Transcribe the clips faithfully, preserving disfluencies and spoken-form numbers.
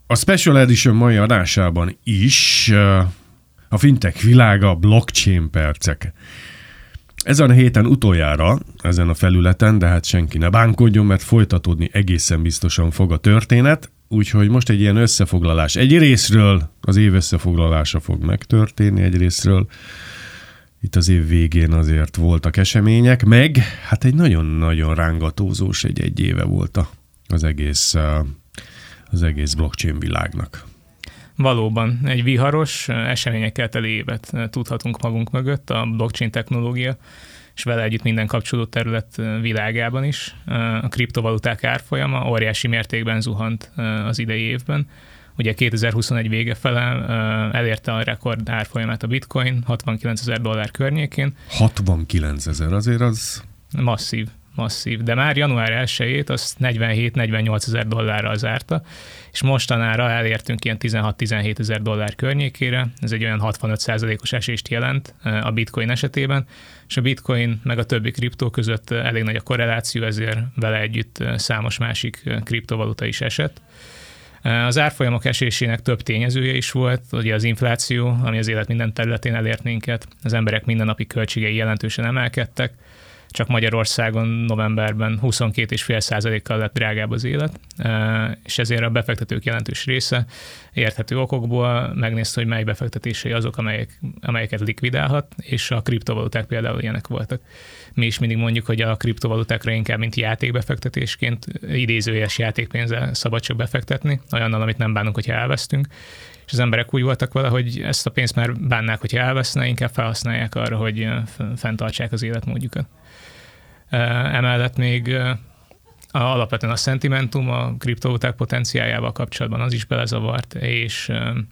A Special Edition mai adásában is a fintech világa, blockchain percek. Ezen a héten utoljára ezen a felületen, de hát senki ne bánkodjon, mert folytatódni egészen biztosan fog a történet, úgyhogy most egy ilyen összefoglalás. Egy részről az év összefoglalása fog megtörténni, egy részről itt az év végén azért voltak események, meg hát egy nagyon-nagyon rángatózós egy egy éve volt az egész, az egész blockchain világnak. Valóban egy viharos, eseményekkel teli évet tudhatunk magunk mögött a blockchain technológia, és vele együtt minden kapcsolódó terület világában is. A kriptovaluták árfolyama óriási mértékben zuhant az idei évben. Ugye kétezer-huszonegy vége fele elérte a rekord árfolyamát a bitcoin, hatvankilencezer dollár környékén. hatvankilencezer, azért az... Masszív, masszív. De már január elsejét azt negyvenhét-negyvennyolc ezer dollárral zárta, és mostanára elértünk ilyen tizenhat-tizenhét ezer dollár környékére. Ez egy olyan hatvanöt százalékos esést jelent a bitcoin esetében, és a bitcoin meg a többi kriptó között elég nagy a korreláció, ezért vele együtt számos másik kriptovaluta is esett. Az árfolyamok esésének több tényezője is volt, ugye az infláció, ami az élet minden területén elért minket, az emberek mindennapi költségei jelentősen emelkedtek, csak Magyarországon novemberben huszonkét egész öt százalékkal lett drágább az élet, és ezért a befektetők jelentős része érthető okokból megnézte, hogy mely befektetései azok, amelyek, amelyeket likvidálhat, és a kriptovaluták például ilyenek voltak. Mi is mindig mondjuk, hogy a kriptovalutákra inkább, mint játékbefektetésként, idézőjeles játékpénzzel szabad csak befektetni, olyannal, amit nem bánunk, hogyha elvesztünk. És az emberek úgy voltak vele, hogy ezt a pénzt már bánnák, hogyha elveszne, inkább felhasználják arra, hogy fenntartsák az életmódjukat. Emellett még alapvetően a szentimentum, a kriptovaluták potenciájával kapcsolatban az is belezavart, és,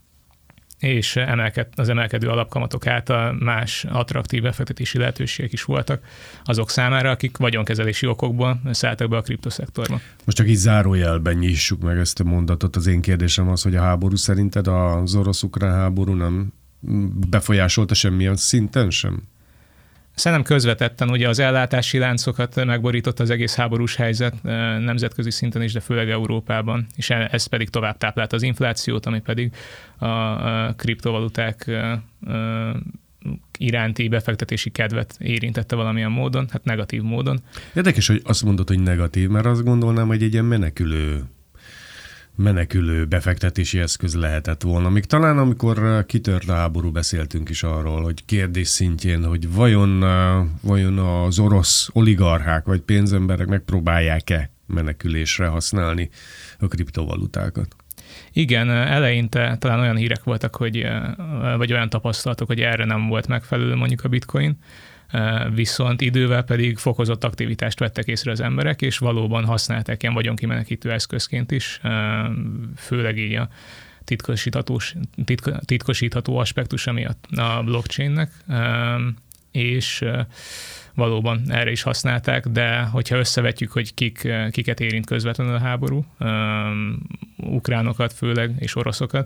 és emelked, az emelkedő alapkamatok által más attraktív befektetési lehetőségek is voltak azok számára, akik vagyonkezelési okokból szálltak be a kriptoszektorba. Most csak így zárójelben nyissuk meg ezt a mondatot. Az én kérdésem az, hogy a háború szerinted az orosz-ukrán háború nem befolyásolta semmilyen szinten sem? Szerintem közvetetten ugye az ellátási láncokat megborított az egész háborús helyzet nemzetközi szinten is, de főleg Európában, és ez pedig tovább táplálta az inflációt, ami pedig a kriptovaluták iránti befektetési kedvet érintette valamilyen módon, hát negatív módon. Érdekes, hogy azt mondod, hogy negatív, mert azt gondolnám, hogy egy ilyen menekülő menekülő befektetési eszköz lehetett volna. Még talán amikor kitört a háború, beszéltünk is arról, hogy kérdés szintjén, hogy vajon, vajon az orosz oligarchák vagy pénzemberek megpróbálják-e menekülésre használni a kriptovalutákat. Igen, eleinte talán olyan hírek voltak, hogy, vagy olyan tapasztalatok, hogy erre nem volt megfelelő mondjuk a bitcoin, viszont idővel pedig fokozott aktivitást vettek észre az emberek, és valóban használták ilyen vagyonkimenekítő eszközként is, főleg így a titkosíthatós, titko, titkosítható aspektusa miatt a blockchainnek, és valóban erre is használták, de hogyha összevetjük, hogy kik, kiket érint közvetlenül a háború, ukránokat főleg, és oroszokat,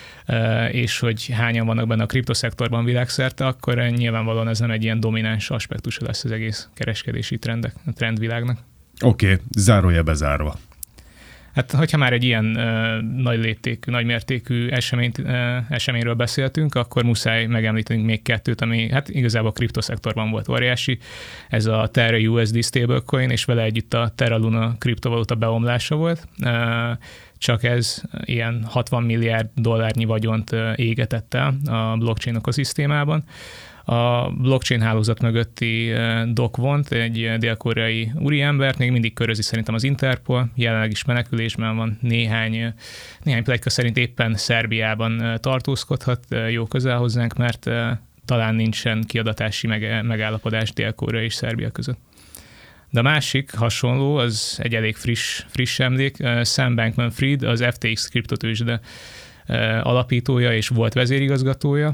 és hogy hányan vannak benne a kriptoszektorban világszerte, akkor nyilvánvalóan ez nem egy ilyen domináns aspektusa lesz az egész kereskedési trendek, a trendvilágnak. Oké, okay, zárója bezárva. Hát, hogyha már egy ilyen uh, nagy léptékű, nagy mértékű eseményt, uh, eseményről beszéltünk, akkor muszáj megemlítenünk még kettőt, ami hát igazából a kriptoszektorban volt óriási. Ez a Terra u es dé stablecoin, és vele együtt a Terra Luna kriptovaluta beomlása volt. Uh, csak ez ilyen hatvan milliárd dollárnyi vagyont égetett el a blockchain ökoszisztémában. A blockchain hálózat mögötti Doc Wont, egy dél-koreai úriembert, még mindig körözi szerintem az Interpol, jelenleg is menekülésben van, néhány, néhány pletyka szerint éppen Szerbiában tartózkodhat, jó közel hozzánk, mert talán nincsen kiadatási megállapodás Dél-Korea és Szerbia között. De a másik hasonló, az egy elég friss, friss emlék, Sam Bankman-Fried, az ef té iksz kriptotőzsde alapítója és volt vezérigazgatója.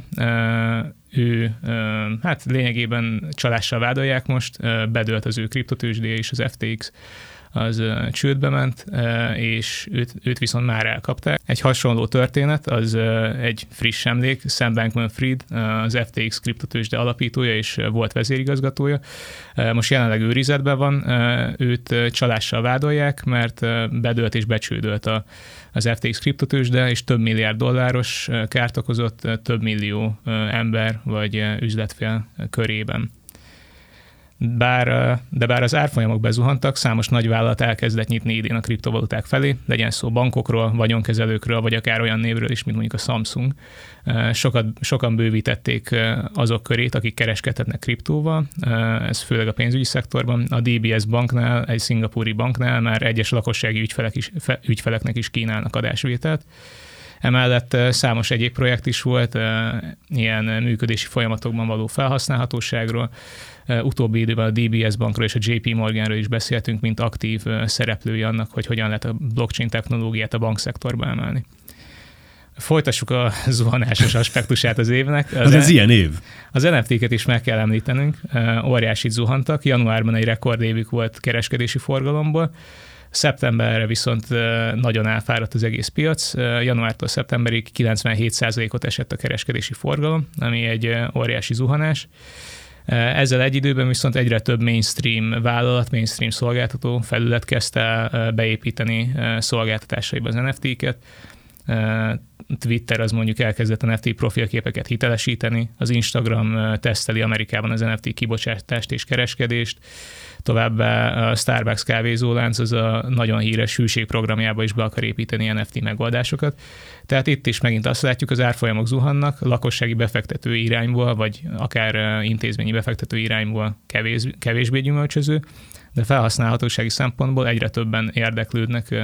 Ő, hát lényegében csalással vádolják most, bedőlt az ő kriptotőzsdéje és az ef té iksz. az csődbe ment, és őt, őt viszont már elkapták. Egy hasonló történet, az egy friss emlék, Sam Bankman-Fried, az ef té exx kriptotőzsde alapítója és volt vezérigazgatója. Most jelenleg őrizetben van, őt csalással vádolják, mert bedőlt és becsődölt a, az ef té exx kriptotőzsde, és több milliárd dolláros kárt okozott több millió ember vagy üzletfél körében. Bár, de bár az árfolyamok bezuhantak, számos nagyvállalat elkezdett nyitni idén a kriptovaluták felé, legyen szó bankokról, vagyonkezelőkről, vagy akár olyan névről is, mint mondjuk a Samsung. Sokat, sokan bővítették azok körét, akik kereskedhetnek kriptóval, ez főleg a pénzügyi szektorban. A dé bé es banknál, egy szingapúri banknál már egyes lakossági ügyfelek is, ügyfeleknek is kínálnak adásvételt. Emellett számos egyéb projekt is volt, ilyen működési folyamatokban való felhasználhatóságról. Utóbbi időben a dé bé es bankról és a jé pé Morganről is beszéltünk, mint aktív szereplői annak, hogy hogyan lehet a blockchain technológiát a bankszektorba emelni. Folytassuk a zuhanásos aspektusát az évnek. Az, az ez ilyen év. Az en ef té-ket is meg kell említenünk. Óriásit zuhantak. Januárban egy rekordévük volt kereskedési forgalomból. Szeptemberre viszont nagyon elfáradt az egész piac. Januártól szeptemberig kilencvenhét százalékot esett a kereskedési forgalom, ami egy óriási zuhanás. Ezzel egy időben viszont egyre több mainstream vállalat, mainstream szolgáltató felület kezdte beépíteni szolgáltatásaiba az en ef té-ket. Twitter az mondjuk elkezdett en ef té profilképeket hitelesíteni, az Instagram teszteli Amerikában az en ef té kibocsátást és kereskedést, továbbá a Starbucks kávézólánc az a nagyon híres hűségprogramjába is be akar építeni en ef té megoldásokat. Tehát itt is megint azt látjuk, az árfolyamok zuhannak, lakossági befektető irányból, vagy akár intézményi befektető irányból kevés, kevésbé gyümölcsöző, de felhasználhatósági szempontból egyre többen érdeklődnek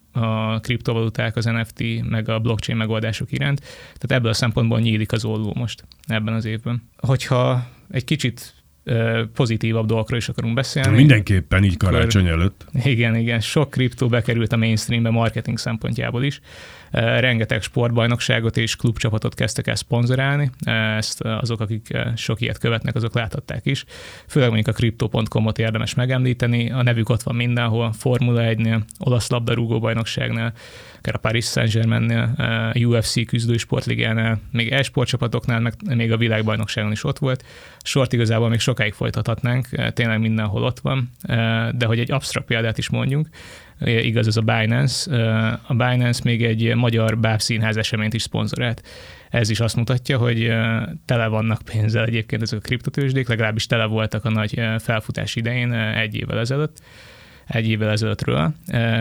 a kriptovaluták, az en ef té, meg a blockchain megoldások iránt. Tehát ebből a szempontból nyílik az olló most ebben az évben. Hogyha egy kicsit pozitívabb dolgokról is akarunk beszélni. Mindenképpen így karácsony előtt. Igen, igen. Sok kriptó bekerült a mainstreambe marketing szempontjából is. Rengeteg sportbajnokságot és klubcsapatot kezdtek el szponzorálni. Ezt azok, akik sok ilyet követnek, azok láthatták is. Főleg mondjuk a crypto pont com-ot érdemes megemlíteni. A nevük ott van mindenhol. Formula egynél, olasz labdarúgó bajnokságnál, akár a Paris Saint-Germainnél, u ef cé küzdői sportligánál, még e-sportcsapatoknál, meg még a világbajnokságon is ott volt. Sort igazából még sokáig folytathatnánk, tényleg mindenhol ott van, de hogy egy absztrakt példát is mondjunk, igaz, ez a Binance. A Binance még egy magyar bábszínház eseményt is szponzorált. Ez is azt mutatja, hogy tele vannak pénzzel egyébként ezek a kriptotőzsdék, legalábbis tele voltak a nagy felfutás idején egy évvel ezelőtt. egy évvel ezelőttről,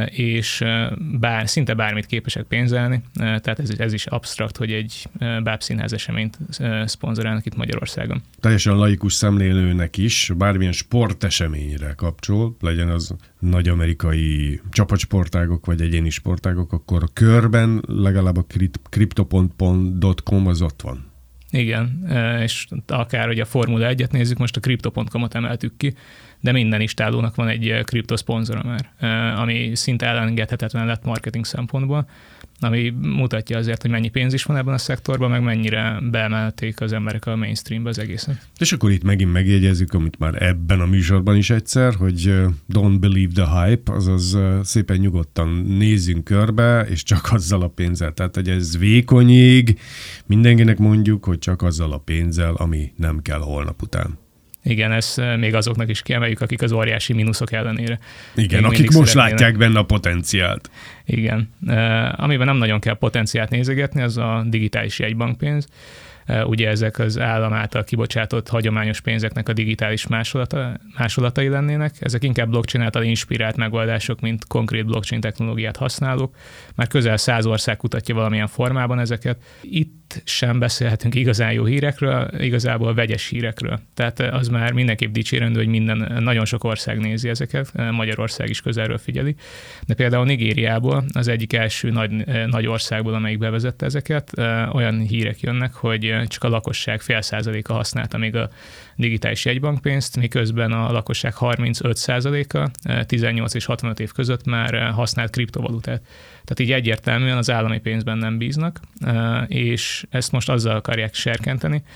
és bár, szinte bármit képesek pénzelni, tehát ez, ez is absztrakt, hogy egy bábszínház eseményt szponzorálnak itt Magyarországon. Teljesen laikus szemlélőnek is bármilyen sporteseményre kapcsol, legyen az nagy amerikai csapatsportágok vagy egyéni sportágok, akkor a körben legalább a crypto pont com az ott van. Igen, és akár, hogy a Formula egyet nézzük, most a crypto pont com-ot emeltük ki, de minden istálónak van egy kriptoszponzora már, ami szinte elengedhetetlen lett marketing szempontból, ami mutatja azért, hogy mennyi pénz is van ebben a szektorban, meg mennyire beemelték az emberek a mainstreambe az egészet. És akkor itt megint megjegyezzük, amit már ebben a műsorban is egyszer, hogy don't believe the hype, azaz szépen nyugodtan nézzünk körbe, és csak azzal a pénzzel. Tehát, hogy ez vékony jég, mindenkinek mondjuk, hogy csak azzal a pénzzel, ami nem kell holnap után. Igen, ezt még azoknak is kiemeljük, akik az óriási mínuszok ellenére. Igen, akik most látják benne a potenciált. Igen. Amiben nem nagyon kell potenciált nézegetni, az a digitális jegybankpénz. Ugye ezek az állam által kibocsátott hagyományos pénzeknek a digitális másolata, másolatai lennének. Ezek inkább blockchain által inspirált megoldások, mint konkrét blockchain technológiát használók. Már közel száz ország kutatja valamilyen formában ezeket. Itt sem beszélhetünk igazán jó hírekről, igazából vegyes hírekről. Tehát az már mindenképp dicsérendő, hogy minden, nagyon sok ország nézi ezeket, Magyarország is közelről figyeli. De például Nigériából, az egyik első nagy, nagy országból, amelyik bevezette ezeket, olyan hírek jönnek, hogy csak a lakosság fél százaléka használta még a digitális jegybankpénzt, miközben a lakosság harmincöt százaléka tizennyolc és hatvanöt év között már használt kriptovalutát. Tehát így egyértelműen az állami pénzben nem bíznak, és ezt most azzal akarják serkenteni,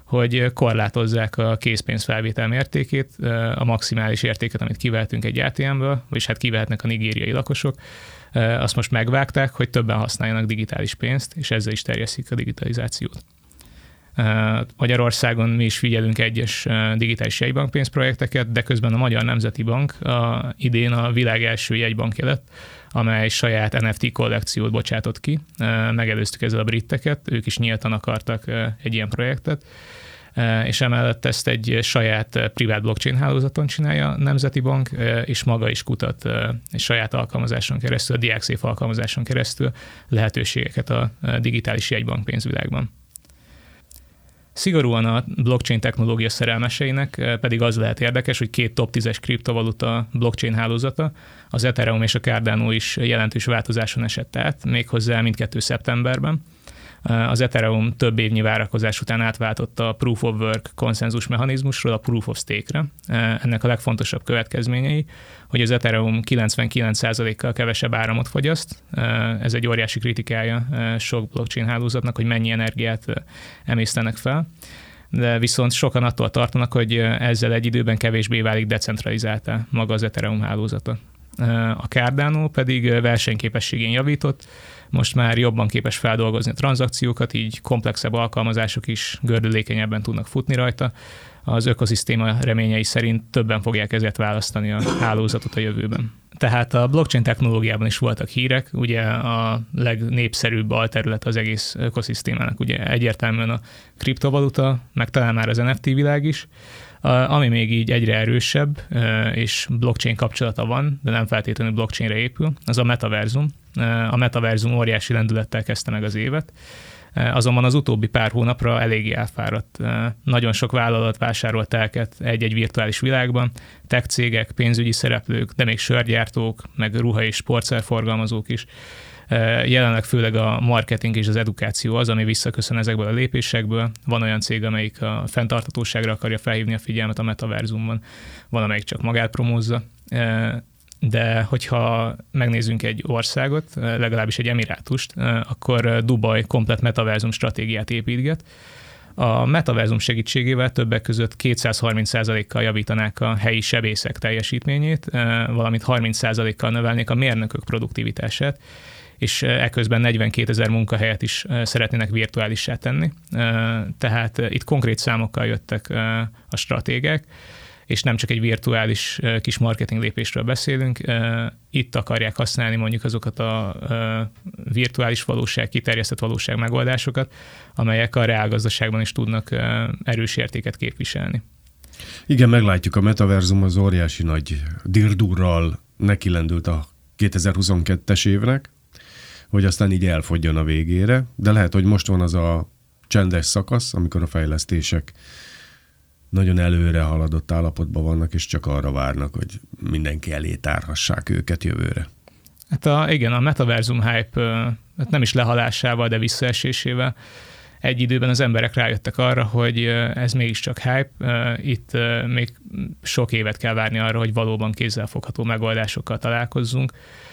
hogy korlátozzák a készpénzfelvétel mértékét, a maximális értéket, amit kivehetünk egy á té em-ből, vagyis hát kivehetnek a nigériai lakosok, azt most megvágták, hogy többen használjanak digitális pénzt, és ezzel is terjesztik a digitalizációt. Magyarországon mi is figyelünk egyes digitális jegybankpénzprojekteket, de közben a Magyar Nemzeti Bank a, idén a világ első jegybankja lett, amely saját en ef té kollekciót bocsátott ki. Megelőztük ezzel a britteket, ők is nyíltan akartak egy ilyen projektet, és emellett ezt egy saját privát blockchain hálózaton csinálja a Nemzeti Bank, és maga is kutat egy saját alkalmazáson keresztül, a DiagSafe alkalmazáson keresztül lehetőségeket a digitális jegybankpénzvilágban. Szigorúan a blockchain technológia szerelmeseinek pedig az lehet érdekes, hogy két top tízes kriptovaluta blockchain hálózata, az Ethereum és a Cardano is jelentős változáson esett át, méghozzá mindkettő szeptemberben. Az Ethereum több évnyi várakozás után átváltotta a Proof of Work konszenzus mechanizmusról a Proof of Stake-re. Ennek a legfontosabb következményei, hogy az Ethereum kilencvenkilenc százalékkal kevesebb áramot fogyaszt. Ez egy óriási kritikája sok blockchain hálózatnak, hogy mennyi energiát emésztenek fel. De viszont sokan attól tartanak, hogy ezzel egy időben kevésbé válik decentralizáltá maga az Ethereum hálózata. A Cardano pedig versenyképességén javított, most már jobban képes feldolgozni a tranzakciókat, így komplexebb alkalmazások is gördülékenyebben tudnak futni rajta. Az ökoszisztéma reményei szerint többen fogják ezért választani a hálózatot a jövőben. Tehát a blockchain technológiában is voltak hírek, ugye a legnépszerűbb alterület az egész ökoszisztémának, ugye egyértelműen a kriptovaluta, meg talán már az en ef té világ is, ami még így egyre erősebb, és blockchain kapcsolata van, de nem feltétlenül blockchainre épül, az a metaverzum. A metaverzum óriási lendülettel kezdte meg az évet, azonban az utóbbi pár hónapra eléggé elfáradt. Nagyon sok vállalat vásárolt telket egy-egy virtuális világban, tech cégek, pénzügyi szereplők, de még sörgyártók, meg ruha- és sportszerforgalmazók is. Jelenleg főleg a marketing és az edukáció az, ami visszaköszön ezekből a lépésekből. Van olyan cég, amelyik a fenntarthatóságra akarja felhívni a figyelmet a metaverzumban, van, amelyik csak magát promózza. De hogyha megnézzünk egy országot, legalábbis egy emirátust, akkor Dubaj komplett metaverzum stratégiát építget. A metaverzum segítségével többek között kétszázharminc százalékkal javítanák a helyi sebészek teljesítményét, valamint harminc százalékkal növelnék a mérnökök produktivitását, és eközben negyvenkétezer munkahelyet is szeretnének virtuálissá tenni. Tehát itt konkrét számokkal jöttek a stratégek, és nem csak egy virtuális kis marketing lépésről beszélünk, itt akarják használni mondjuk azokat a virtuális valóság, kiterjesztett valóság megoldásokat, amelyek a reálgazdaságban is tudnak erős értéket képviselni. Igen, meglátjuk, a metaverzum az óriási nagy dirdurral nekilendült a kétezer-huszonkettes évnek, hogy aztán így elfogjon a végére, de lehet, hogy most van az a csendes szakasz, amikor a fejlesztések nagyon előre haladott állapotban vannak, és csak arra várnak, hogy mindenki elé tárhassák őket jövőre. Hát a, igen, a metaverzum hype hát nem is lehalásával, de visszaesésével egy időben az emberek rájöttek arra, hogy ez mégiscsak hype, itt még sok évet kell várni arra, hogy valóban kézzelfogható megoldásokkal találkozzunk.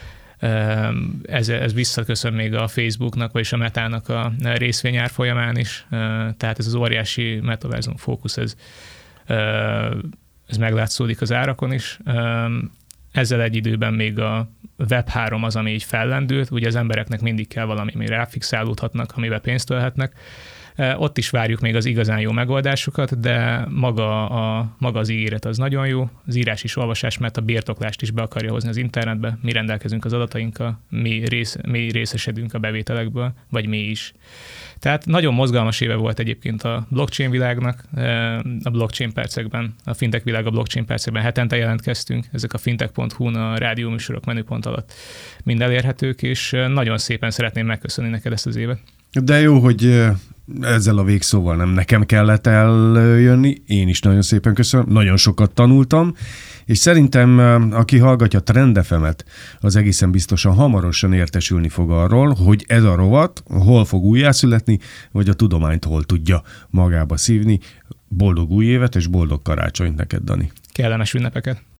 Ez, ez visszaköszön még a Facebooknak, vagyis a Metának a részvényár folyamán is, tehát ez az óriási metaverzum fókusz, ez, ez meglátszódik az árakon is. Ezzel egy időben még a web három az, ami így fellendült, ugye az embereknek mindig kell valami, ami ráfixálódhatnak, amivel pénzt ölhetnek. Ott is várjuk még az igazán jó megoldásokat, de maga, a, maga az ígéret az nagyon jó, az írás is, olvasás, mert a birtoklást is be akarja hozni az internetbe, mi rendelkezünk az adatainkkal, mi, rész, mi részesedünk a bevételekből, vagy mi is. Tehát nagyon mozgalmas éve volt egyébként a blockchain világnak, a blockchain percekben, a fintech világ a blockchain percekben hetente jelentkeztünk, ezek a fintech pont hu-n a rádióműsorok menüpont alatt mind elérhetők, és nagyon szépen szeretném megköszönni neked ezt az évet. De jó, hogy ezzel a végszóval nem nekem kellett eljönni, én is nagyon szépen köszönöm, nagyon sokat tanultam, és szerintem, aki hallgatja a Trend ef emet, az egészen biztosan hamarosan értesülni fog arról, hogy ez a rovat hol fog újjászületni, vagy a tudományt hol tudja magába szívni. Boldog új évet és boldog karácsonyt neked, Dani. Kellemes ünnepeket.